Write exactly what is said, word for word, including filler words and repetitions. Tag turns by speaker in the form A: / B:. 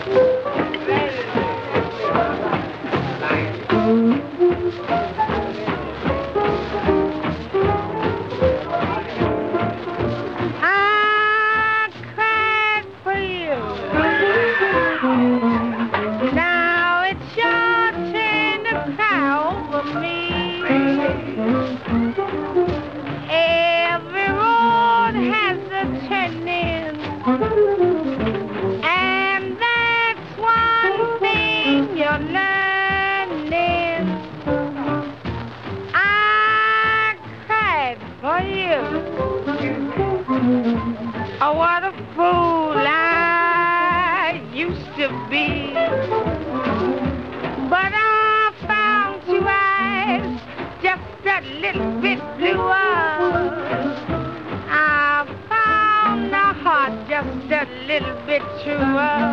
A: I cried for you. Now it's your turn to cry over me. Every road has a turning, and that's one thing you're learning. I cried for you. Oh, what a fool I used to be. But I found two eyes just a little bit bluer. I found a heart just a little bit truer.